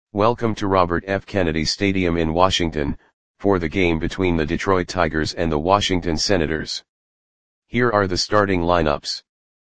Welcome to Robert F. Kennedy Stadium in Washington, for the game between the Detroit Tigers and the Washington Senators. Here are the starting lineups.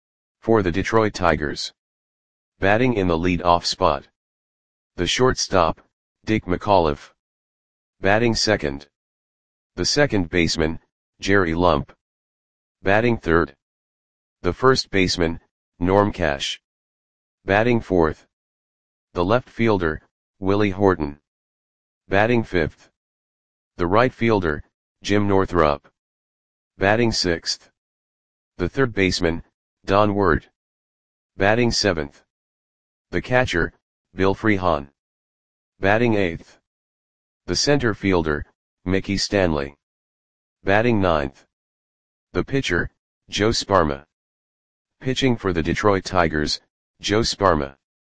For the Detroit Tigers. Batting in the lead-off spot. The shortstop, Dick McAuliffe. Batting second. The second baseman, Jerry Lump. Batting third. The first baseman, Norm Cash. Batting fourth. The left fielder, Willie Horton. Batting fifth. The right fielder, Jim Northrup. Batting sixth. The third baseman, Don Ward. Batting seventh. The catcher, Bill Freehan. Batting eighth. The center fielder, Mickey Stanley. Batting ninth. The pitcher, Joe Sparma. Pitching for the Detroit Tigers, Joe Sparma.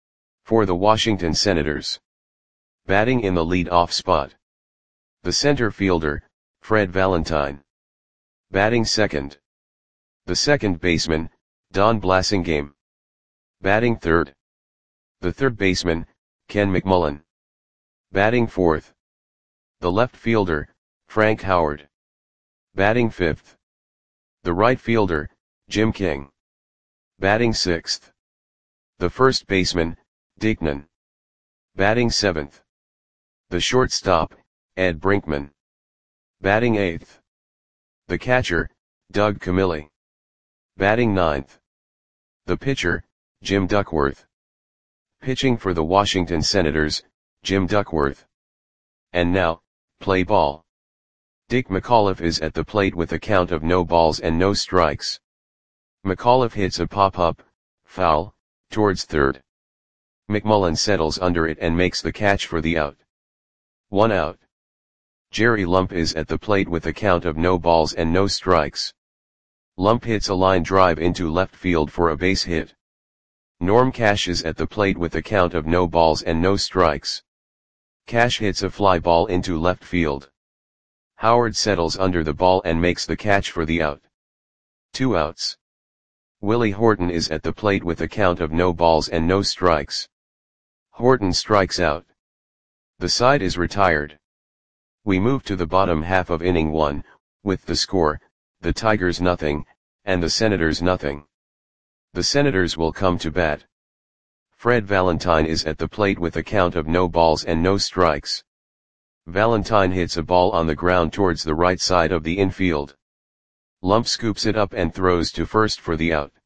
For the Washington Senators. Batting in the lead-off spot. The center fielder, Fred Valentine. Batting second. The second baseman, Don Blasingame. Batting third. The third baseman, Ken McMullen. Batting fourth. The left fielder, Frank Howard. Batting fifth. The right fielder, Jim King. Batting sixth. The first baseman, Dick Nunn. Batting seventh. The shortstop, Ed Brinkman. Batting eighth. The catcher, Doug Camilli. Batting ninth. The pitcher, Jim Duckworth. Pitching for the Washington Senators, Jim Duckworth. And now, play ball. Dick McAuliffe is at the plate with a count of no balls and no strikes. McAuliffe hits a pop-up, foul, towards third. McMullen settles under it and makes the catch for the out. 1 out. Jerry Lump is at the plate with a count of no balls and no strikes. Lump hits a line drive into left field for a base hit. Norm Cash is at the plate with a count of no balls and no strikes. Cash hits a fly ball into left field. Howard settles under the ball and makes the catch for the out. 2 outs. Willie Horton is at the plate with a count of no balls and no strikes. Horton strikes out. The side is retired. We move to the bottom half of inning 1, with the score, the Tigers nothing, and the Senators nothing. The Senators will come to bat. Fred Valentine is at the plate with a count of no balls and no strikes. Valentine hits a ball on the ground towards the right side of the infield. Lump scoops it up and throws to first for the out.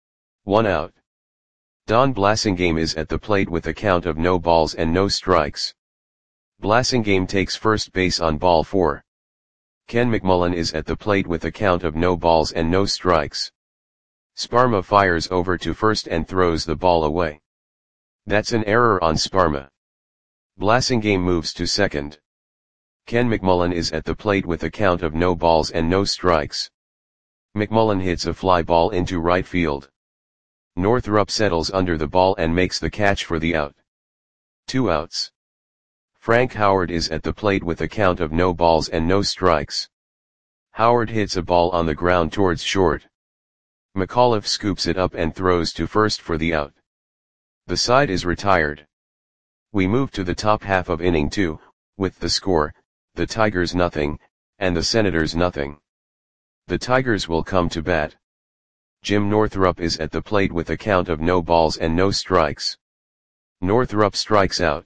1 out. Don Blasingame is at the plate with a count of no balls and no strikes. Blasingame takes first base on ball 4. Ken McMullen is at the plate with a count of no balls and no strikes. Sparma fires over to first and throws the ball away. That's an error on Sparma. Blasingame moves to second. Ken McMullen is at the plate with a count of no balls and no strikes. McMullen hits a fly ball into right field. Northrup settles under the ball and makes the catch for the out. 2 outs. Frank Howard is at the plate with a count of no balls and no strikes. Howard hits a ball on the ground towards short. McAuliffe scoops it up and throws to first for the out. The side is retired. We move to the top half of inning 2, with the score, the Tigers nothing, and the Senators nothing. The Tigers will come to bat. Jim Northrup is at the plate with a count of no balls and no strikes. Northrup strikes out.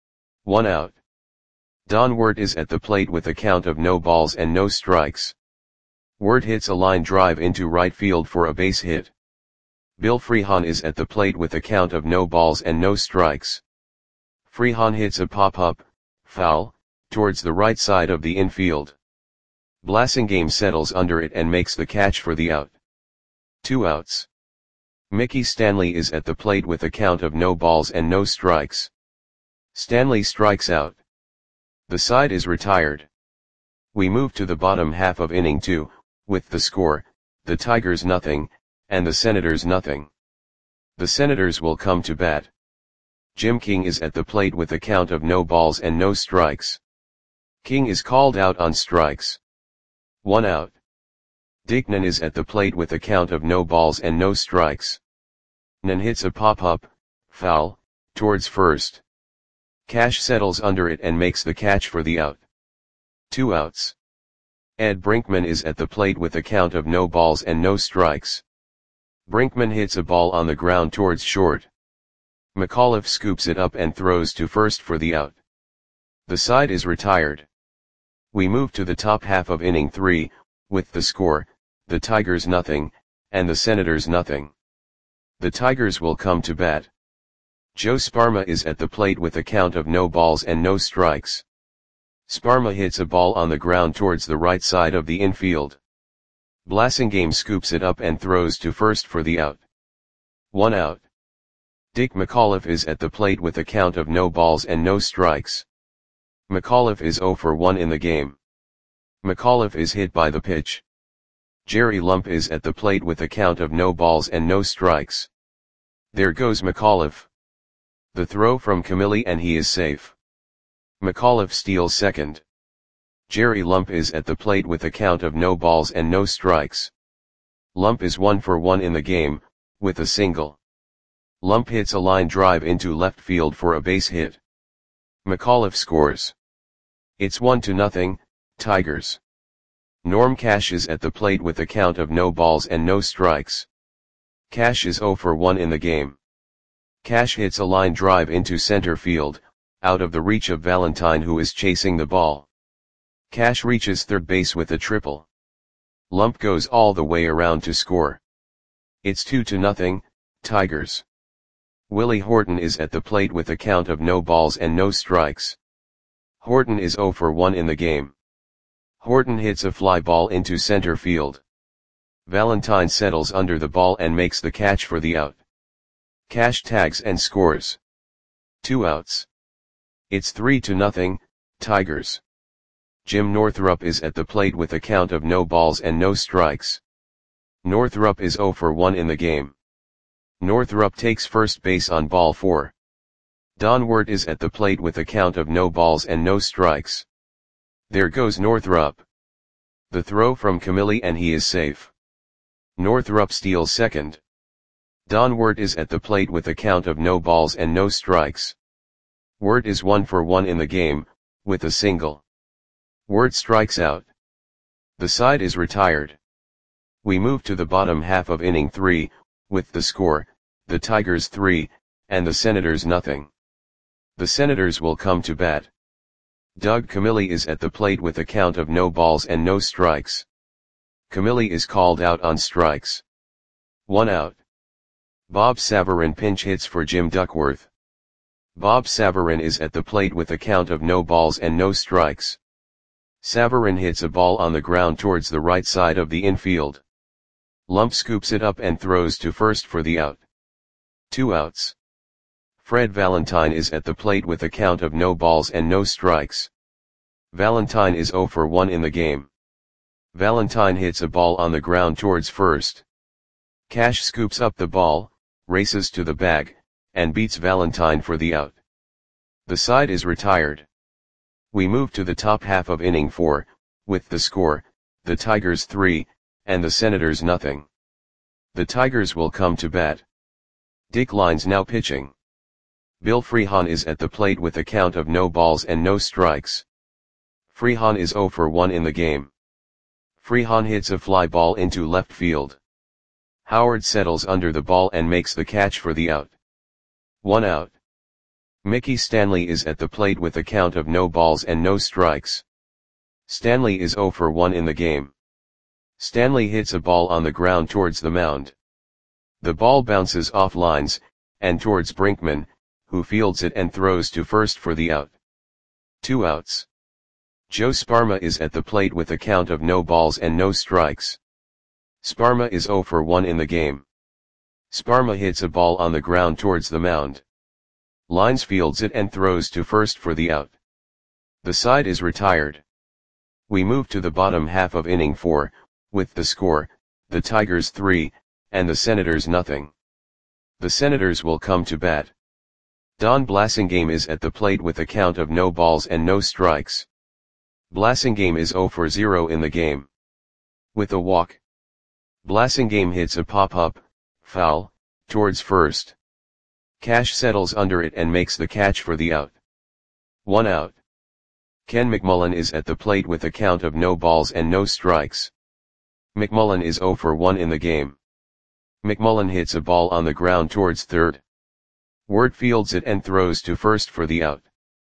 1 out. Don Ward is at the plate with a count of no balls and no strikes. Ward hits a line drive into right field for a base hit. Bill Freehan is at the plate with a count of no balls and no strikes. Freehan hits a pop-up, foul, towards the right side of the infield. Blasingame settles under it and makes the catch for the out. 2 outs. Mickey Stanley is at the plate with a count of no balls and no strikes. Stanley strikes out. The side is retired. We move to the bottom half of inning 2, with the score, the Tigers nothing, and the Senators nothing. The Senators will come to bat. Jim King is at the plate with a count of no balls and no strikes. King is called out on strikes. 1 out. Dick Nunn is at the plate with a count of no balls and no strikes. Nunn hits a pop-up, foul, towards first. Cash settles under it and makes the catch for the out. 2 outs. Ed Brinkman is at the plate with a count of no balls and no strikes. Brinkman hits a ball on the ground towards short. McAuliffe scoops it up and throws to first for the out. The side is retired. We move to the top half of inning 3, with the score, the Tigers nothing, and the Senators nothing. The Tigers will come to bat. Joe Sparma is at the plate with a count of no balls and no strikes. Sparma hits a ball on the ground towards the right side of the infield. Blasingame scoops it up and throws to first for the out. 1 out. Dick McAuliffe is at the plate with a count of no balls and no strikes. McAuliffe is 0 for 1 in the game. McAuliffe is hit by the pitch. Jerry Lump is at the plate with a count of no balls and no strikes. There goes McAuliffe. The throw from Camilli and he is safe. McAuliffe steals second. Jerry Lump is at the plate with a count of no balls and no strikes. Lump is 1 for 1 in the game, with a single. Lump hits a line drive into left field for a base hit. McAuliffe scores. It's 1-0, Tigers. Norm Cash is at the plate with a count of no balls and no strikes. Cash is 0 for 1 in the game. Cash hits a line drive into center field, out of the reach of Valentine who is chasing the ball. Cash reaches third base with a triple. Lump goes all the way around to score. It's 2-0, Tigers. Willie Horton is at the plate with a count of no balls and no strikes. Horton is 0 for 1 in the game. Horton hits a fly ball into center field. Valentine settles under the ball and makes the catch for the out. Cash tags and scores. 2 outs. It's 3-0, Tigers. Jim Northrup is at the plate with a count of no balls and no strikes. Northrup is 0 for 1 in the game. Northrup takes first base on ball 4. Don Wirt is at the plate with a count of no balls and no strikes. There goes Northrup. The throw from Camilli and he is safe. Northrup steals second. Don Wirt is at the plate with a count of no balls and no strikes. Wirt is 1 for 1 in the game, with a single. Wirt strikes out. The side is retired. We move to the bottom half of inning 3, with the score, the Tigers 3, and the Senators nothing. The Senators will come to bat. Doug Camilli is at the plate with a count of no balls and no strikes. Camilli is called out on strikes. 1 out. Bob Savarin pinch hits for Jim Duckworth. Bob Savarin is at the plate with a count of no balls and no strikes. Savarin hits a ball on the ground towards the right side of the infield. Lump scoops it up and throws to first for the out. 2 outs. Fred Valentine is at the plate with a count of no balls and no strikes. Valentine is 0 for 1 in the game. Valentine hits a ball on the ground towards first. Cash scoops up the ball, races to the bag, and beats Valentine for the out. The side is retired. We move to the top half of inning 4, with the score, the Tigers 3, and the Senators nothing. The Tigers will come to bat. Dick Lines now pitching. Bill Freehan is at the plate with a count of no balls and no strikes. Freehan is 0 for 1 in the game. Freehan hits a fly ball into left field. Howard settles under the ball and makes the catch for the out. 1 out. Mickey Stanley is at the plate with a count of no balls and no strikes. Stanley is 0 for 1 in the game. Stanley hits a ball on the ground towards the mound. The ball bounces off lines, and towards Brinkman, who fields it and throws to first for the out. 2 outs. Joe Sparma is at the plate with a count of no balls and no strikes. Sparma is 0 for 1 in the game. Sparma hits a ball on the ground towards the mound. Lines fields it and throws to first for the out. The side is retired. We move to the bottom half of inning 4, with the score, the Tigers 3, and the Senators nothing. The Senators will come to bat. Don Blasingame is at the plate with a count of no balls and no strikes. Blasingame is 0 for 0 in the game. With a walk. Blasingame hits a pop-up, foul, towards first. Cash settles under it and makes the catch for the out. 1 out. Ken McMullen is at the plate with a count of no balls and no strikes. McMullen is 0 for 1 in the game. McMullen hits a ball on the ground towards third. Ward fields it and throws to first for the out.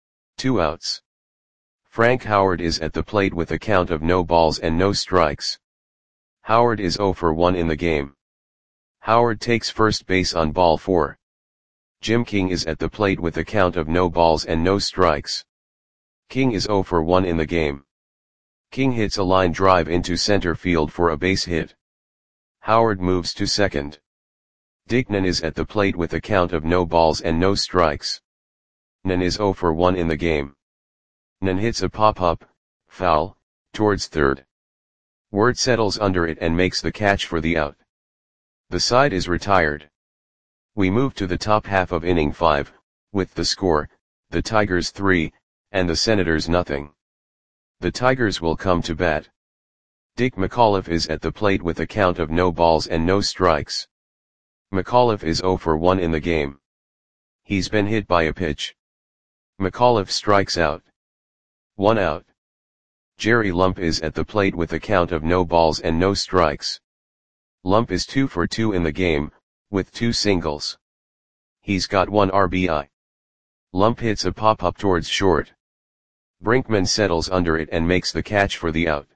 2 outs. Frank Howard is at the plate with a count of no balls and no strikes. Howard is 0 for 1 in the game. Howard takes first base on ball 4. Jim King is at the plate with a count of no balls and no strikes. King is 0 for 1 in the game. King hits a line drive into center field for a base hit. Howard moves to second. Dick Nen is at the plate with a count of no balls and no strikes. Nen is 0 for 1 in the game. Nen hits a pop-up, foul, towards third. Ward settles under it and makes the catch for the out. The side is retired. We move to the top half of inning 5, with the score, the Tigers 3, and the Senators nothing. The Tigers will come to bat. Dick McAuliffe is at the plate with a count of no balls and no strikes. McAuliffe is 0 for 1 in the game. He's been hit by a pitch. McAuliffe strikes out. 1 out. Jerry Lump is at the plate with a count of no balls and no strikes. Lump is 2 for 2 in the game, with 2 singles. He's got 1 RBI. Lump hits a pop-up towards short. Brinkman settles under it and makes the catch for the out.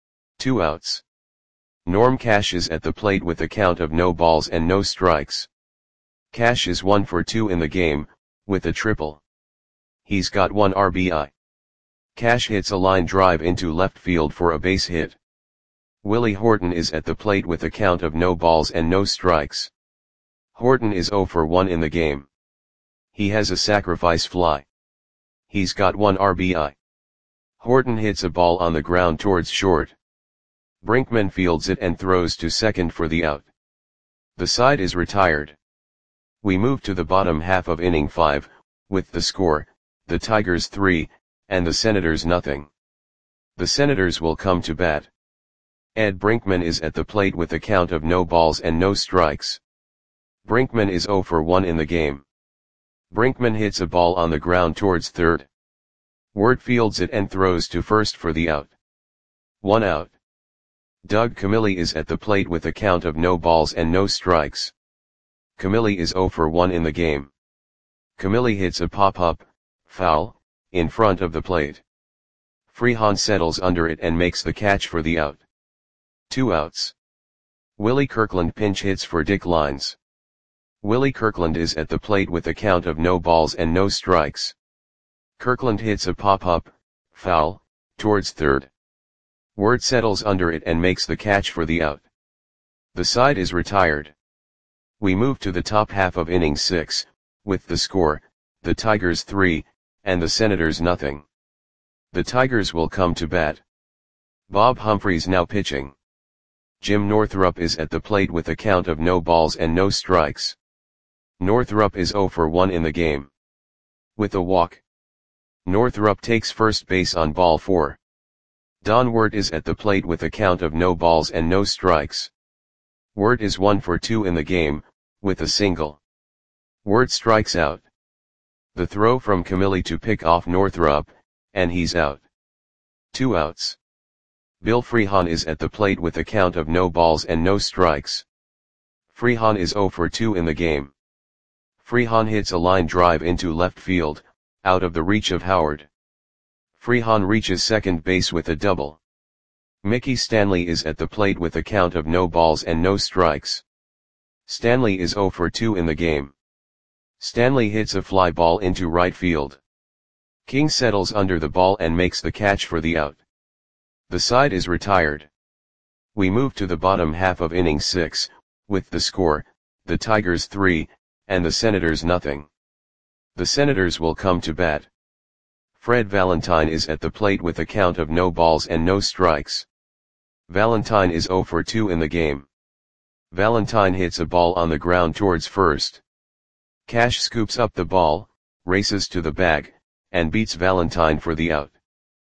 2 outs. Norm Cash is at the plate with a count of no balls and no strikes. Cash is 1 for 2 in the game, with a triple. He's got 1 RBI. Cash hits a line drive into left field for a base hit. Willie Horton is at the plate with a count of no balls and no strikes. Horton is 0 for 1 in the game. He has a sacrifice fly. He's got 1 RBI. Horton hits a ball on the ground towards short. Brinkman fields it and throws to second for the out. The side is retired. We move to the bottom half of inning 5, with the score, the Tigers 3, and the Senators nothing. The Senators will come to bat. Ed Brinkman is at the plate with a count of no balls and no strikes. Brinkman is 0 for 1 in the game. Brinkman hits a ball on the ground towards third. Ward fields it and throws to first for the out. 1 out. Doug Camilli is at the plate with a count of no balls and no strikes. Camilli is 0 for 1 in the game. Camilli hits a pop-up, foul, in front of the plate. Freehan settles under it and makes the catch for the out. 2 outs. Willie Kirkland pinch hits for Dick Lines. Willie Kirkland is at the plate with a count of no balls and no strikes. Kirkland hits a pop-up, foul, towards third. Ward settles under it and makes the catch for the out. The side is retired. We move to the top half of inning 6, with the score, the Tigers 3, and the Senators nothing. The Tigers will come to bat. Bob Humphreys now pitching. Jim Northrup is at the plate with a count of no balls and no strikes. Northrup is 0 for 1 in the game. With a walk. Northrup takes first base on ball 4. Don Wert is at the plate with a count of no balls and no strikes. Wert is 1 for 2 in the game, with a single. Wert strikes out. The throw from Camilli to pick off Northrup, and he's out. 2 outs. Bill Freehan is at the plate with a count of no balls and no strikes. Freehan is 0 for 2 in the game. Freehan hits a line drive into left field, out of the reach of Howard. Freehan reaches second base with a double. Mickey Stanley is at the plate with a count of no balls and no strikes. Stanley is 0 for 2 in the game. Stanley hits a fly ball into right field. King settles under the ball and makes the catch for the out. The side is retired. We move to the bottom half of inning 6, with the score, the Tigers 3, and the Senators nothing. The Senators will come to bat. Fred Valentine is at the plate with a count of no balls and no strikes. Valentine is 0 for 2 in the game. Valentine hits a ball on the ground towards first. Cash scoops up the ball, races to the bag, and beats Valentine for the out.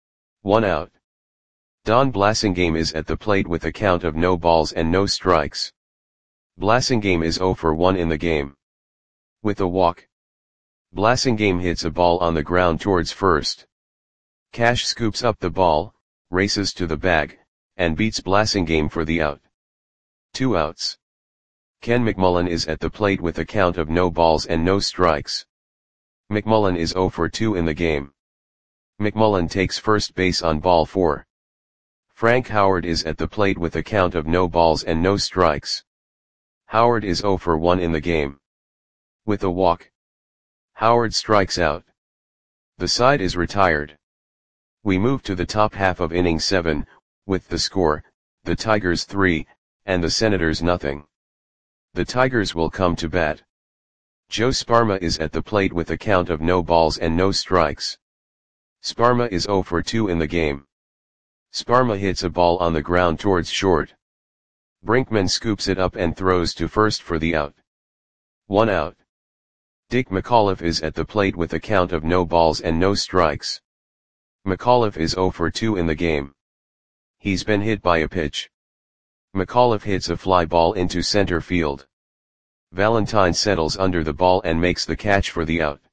1 out. Don Blasingame is at the plate with a count of no balls and no strikes. Blasingame is 0 for 1 in the game. With a walk. Blasingame hits a ball on the ground towards first. Cash scoops up the ball, races to the bag, and beats Blasingame for the out. 2 outs. Ken McMullen is at the plate with a count of no balls and no strikes. McMullen is 0 for 2 in the game. McMullen takes first base on ball 4. Frank Howard is at the plate with a count of no balls and no strikes. Howard is 0 for 1 in the game. With a walk, Howard strikes out. The side is retired. We move to the top half of inning 7, with the score, the Tigers 3, and the Senators nothing. The Tigers will come to bat. Joe Sparma is at the plate with a count of no balls and no strikes. Sparma is 0 for 2 in the game. Sparma hits a ball on the ground towards short. Brinkman scoops it up and throws to first for the out. 1 out. Dick McAuliffe is at the plate with a count of no balls and no strikes. McAuliffe is 0 for 2 in the game. He's been hit by a pitch. McAuliffe hits a fly ball into center field. Valentine settles under the ball and makes the catch for the out.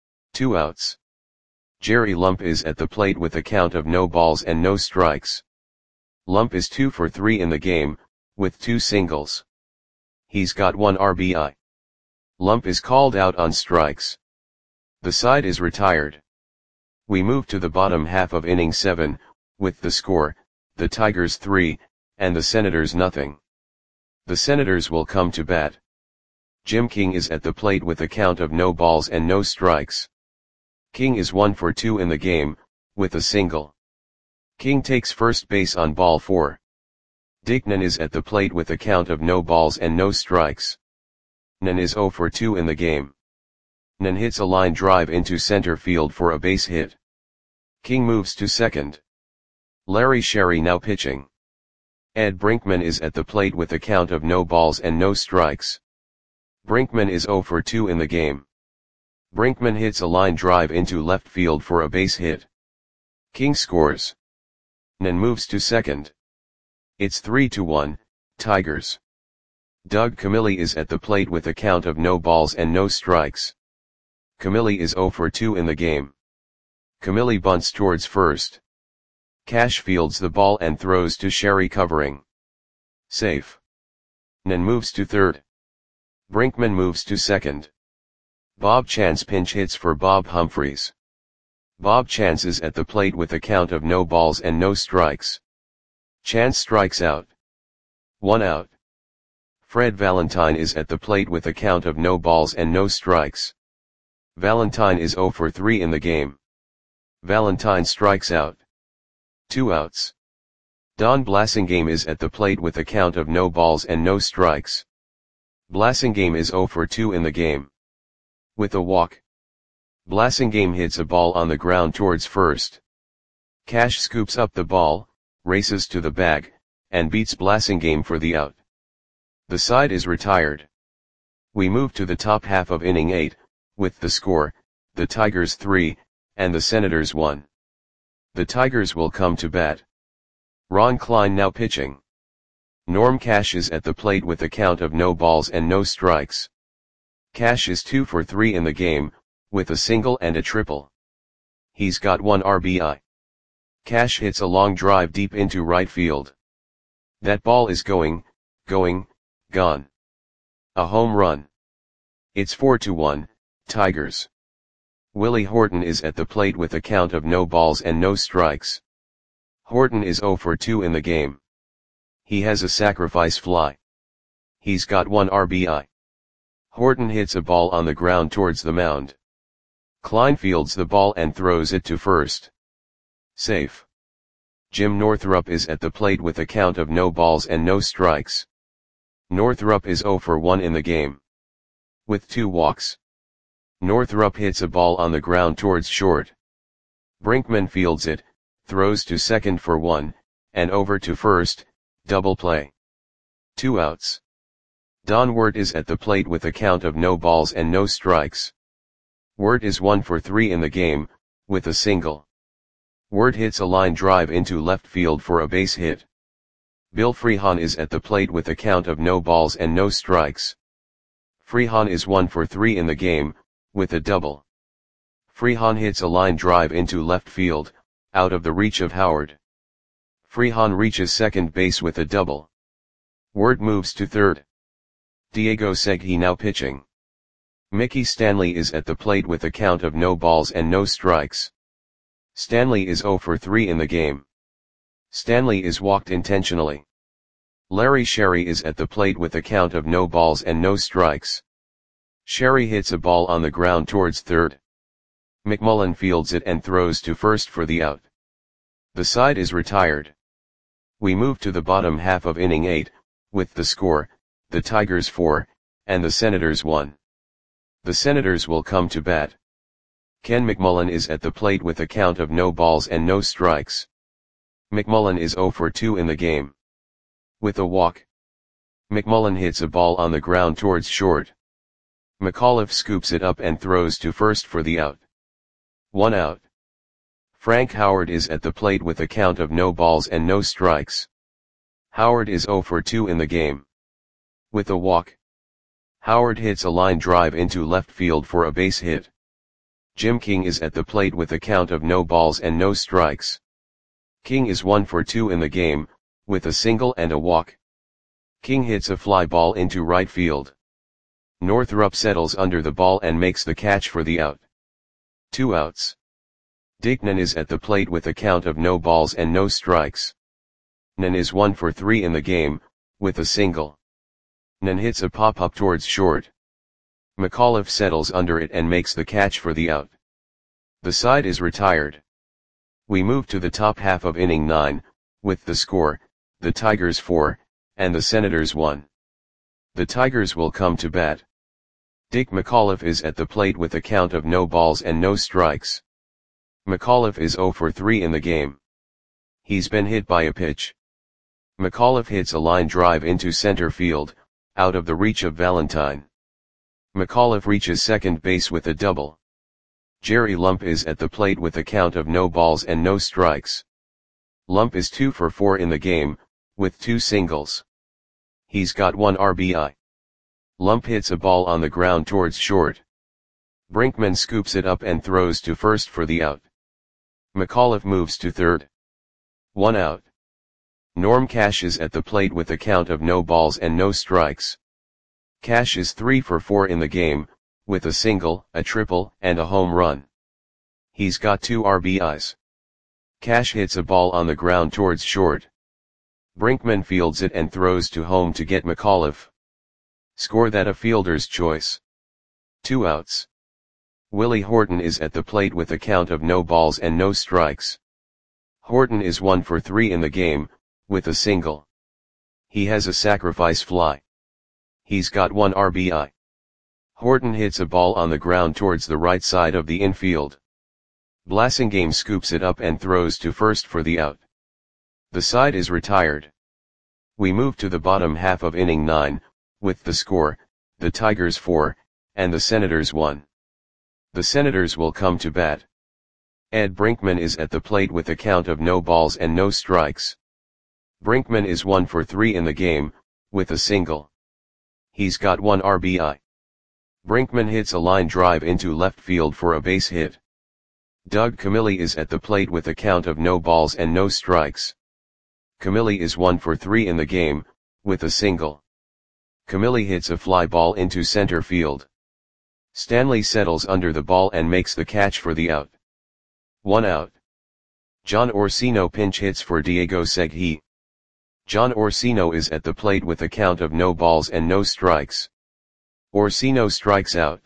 2 outs. Jerry Lump is at the plate with a count of no balls and no strikes. Lump is 2 for 3 in the game, with 2 singles. He's got 1 RBI. Lump is called out on strikes. The side is retired. We move to the bottom half of inning 7, with the score, the Tigers 3, and the Senators nothing. The Senators will come to bat. Jim King is at the plate with a count of no balls and no strikes. King is 1 for 2 in the game, with a single. King takes first base on ball 4. Dick Nen is at the plate with a count of no balls and no strikes. Nen is 0 for 2 in the game. Nen hits a line drive into center field for a base hit. King moves to second. Larry Sherry now pitching. Ed Brinkman is at the plate with a count of no balls and no strikes. Brinkman is 0 for 2 in the game. Brinkman hits a line drive into left field for a base hit. King scores. Nen moves to second. It's 3-1, Tigers. Doug Camilli is at the plate with a count of no balls and no strikes. Camilli is 0 for 2 in the game. Camilli bunts towards first. Cash fields the ball and throws to Sherry covering. Safe. Nen moves to third. Brinkman moves to second. Bob Chance pinch hits for Bob Humphreys. Bob Chance is at the plate with a count of no balls and no strikes. Chance strikes out. 1 out. Fred Valentine is at the plate with a count of no balls and no strikes. Valentine is 0 for 3 in the game. Valentine strikes out. 2 outs. Don Blasingame is at the plate with a count of no balls and no strikes. Blasingame is 0 for 2 in the game. With a walk, Blasingame hits a ball on the ground towards first. Cash scoops up the ball, races to the bag, and beats Blasingame for the out. The side is retired. We move to the top half of inning 8, with the score, the Tigers 3, and the Senators 1. The Tigers will come to bat. Ron Klein now pitching. Norm Cash is at the plate with a count of no balls and no strikes. Cash is 2 for 3 in the game, with a single and a triple. He's got 1 RBI. Cash hits a long drive deep into right field. That ball is going, gone. A home run. It's 4-1, Tigers. Willie Horton is at the plate with a count of no balls and no strikes. Horton is 0 for 2 in the game. He has a sacrifice fly. He's got 1 RBI. Horton hits a ball on the ground towards the mound. Klein fields the ball and throws it to first. Safe. Jim Northrup is at the plate with a count of no balls and no strikes. Northrup is 0 for 1 in the game. With 2 walks. Northrup hits a ball on the ground towards short. Brinkman fields it, throws to second for 1, and over to first, double play. 2 outs. Don Wirt is at the plate with a count of no balls and no strikes. Wirt is 1 for 3 in the game, with a single. Wirt hits a line drive into left field for a base hit. Bill Freehan is at the plate with a count of no balls and no strikes. Freehan is 1 for 3 in the game, with a double. Freehan hits a line drive into left field, out of the reach of Howard. Freehan reaches second base with a double. Ward moves to third. Diego Segui now pitching. Mickey Stanley is at the plate with a count of no balls and no strikes. Stanley is 0 for 3 in the game. Stanley is walked intentionally. Larry Sherry is at the plate with a count of no balls and no strikes. Sherry hits a ball on the ground towards third. McMullen fields it and throws to first for the out. The side is retired. We move to the bottom half of inning 8, with the score, the Tigers 4, and the Senators 1. The Senators will come to bat. Ken McMullen is at the plate with a count of no balls and no strikes. McMullen is 0 for 2 in the game. With a walk. McMullen hits a ball on the ground towards short. McAuliffe scoops it up and throws to first for the out. 1 out. Frank Howard is at the plate with a count of no balls and no strikes. Howard is 0 for 2 in the game. With a walk. Howard hits a line drive into left field for a base hit. Jim King is at the plate with a count of no balls and no strikes. King is 1 for 2 in the game, with a single and a walk. King hits a fly ball into right field. Northrup settles under the ball and makes the catch for the out. 2 outs. Dickman is at the plate with a count of no balls and no strikes. Nen is 1 for 3 in the game, with a single. Nen hits a pop-up towards short. McAuliffe settles under it and makes the catch for the out. The side is retired. We move to the top half of inning 9, with the score, the Tigers 4, and the Senators 1. The Tigers will come to bat. Dick McAuliffe is at the plate with a count of no balls and no strikes. McAuliffe is 0 for 3 in the game. He's been hit by a pitch. McAuliffe hits a line drive into center field, out of the reach of Valentine. McAuliffe reaches second base with a double. Jerry Lump is at the plate with a count of no balls and no strikes. Lump is 2 for 4 in the game, with 2 singles. He's got 1 RBI. Lump hits a ball on the ground towards short. Brinkman scoops it up and throws to first for the out. McAuliffe moves to third. 1 out. Norm Cash is at the plate with a count of no balls and no strikes. Cash is 3 for 4 in the game, with a single, a triple, and a home run. He's got 2 RBIs. Cash hits a ball on the ground towards short. Brinkman fields it and throws to home to get McAuliffe. Score that a fielder's choice. 2 outs. Willie Horton is at the plate with a count of no balls and no strikes. Horton is 1 for 3 in the game, with a single. He has a sacrifice fly. He's got 1 RBI. Horton hits a ball on the ground towards the right side of the infield. Blasingame scoops it up and throws to first for the out. The side is retired. We move to the bottom half of inning 9, with the score, the Tigers 4, and the Senators 1. The Senators will come to bat. Ed Brinkman is at the plate with a count of no balls and no strikes. Brinkman is 1 for 3 in the game, with a single. He's got 1 RBI. Brinkman hits a line drive into left field for a base hit. Doug Camilli is at the plate with a count of no balls and no strikes. Camilli is 1 for 3 in the game, with a single. Camilli hits a fly ball into center field. Stanley settles under the ball and makes the catch for the out. 1 out. John Orsino pinch hits for Diego Segui. John Orsino is at the plate with a count of no balls and no strikes. Orsino strikes out.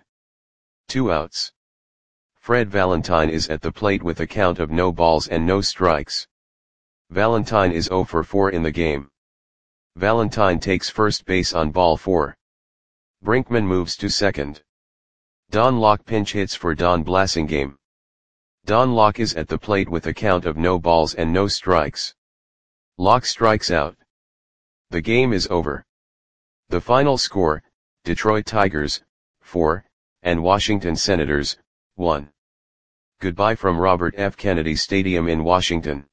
2 outs. Fred Valentine is at the plate with a count of no balls and no strikes. Valentine is 0 for 4 in the game. Valentine takes first base on ball 4. Brinkman moves to second. Don Locke pinch hits for Don Blasingame. Don Locke is at the plate with a count of no balls and no strikes. Locke strikes out. The game is over. The final score, Detroit Tigers, 4, and Washington Senators, 1. Goodbye from Robert F. Kennedy Stadium in Washington.